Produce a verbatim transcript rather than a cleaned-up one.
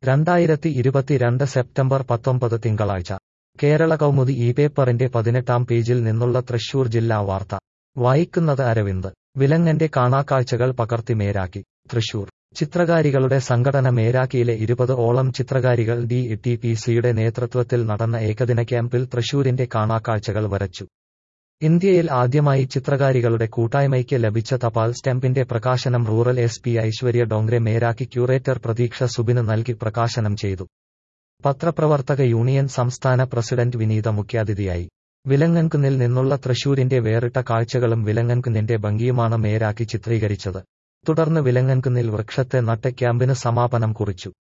രണ്ടായിരത്തി ഇരുപത്തിരണ്ട് സെപ്റ്റംബർ പത്തൊമ്പത് തിങ്കളാഴ്ച കേരള കൗമുദി ഈ പേപ്പറിന്റെ പതിനെട്ടാം പേജിൽ നിന്നുള്ള തൃശൂർ ജില്ലാ വാർത്ത വായിക്കുന്നത് അരവിന്ദ്. വിലങ്ങന്റെ കാണാക്കാഴ്ചകൾ പകർത്തി മേരാക്കി. തൃശൂർ ചിത്രകാരികളുടെ സംഘടന മേരാക്കിയിലെ ഇരുപത് ഓളം ചിത്രകാരികൾ ഡി ടി പി സിയുടെ നേതൃത്വത്തിൽ നടന്ന ഏകദിന ക്യാമ്പിൽ തൃശൂരിന്റെ കാണാക്കാഴ്ചകൾ വരച്ചു. ഇന്ത്യയിൽ ആദ്യമായി ചിത്രകാരികളുടെ കൂട്ടായ്മയ്ക്ക് ലഭിച്ച തപാൽ സ്റ്റാമ്പിന്റെ പ്രകാശനം rural S P Aishwarya Dongre Meraki curator Pratheeksha സുബിന് നൽകി പ്രകാശനം ചെയ്തു. പത്രപ്രവർത്തക യൂണിയൻ സംസ്ഥാന പ്രസിഡന്റ് വിനീത മുഖ്യാതിഥിയായി. വിലങ്ങൻകുന്നിൽ നിന്നുള്ള തൃശൂരിന്റെ വേറിട്ട കാഴ്ചകളും വിലങ്ങൻകുന്നിന്റെ ഭംഗിയുമാണ് മേരാക്കി ചിത്രീകരിച്ചത്. തുടർന്ന് വിലങ്ങൻകുന്നിൽ വൃക്ഷത്തെ നട്ട് ക്യാമ്പിന് സമാപനം കുറിച്ചു.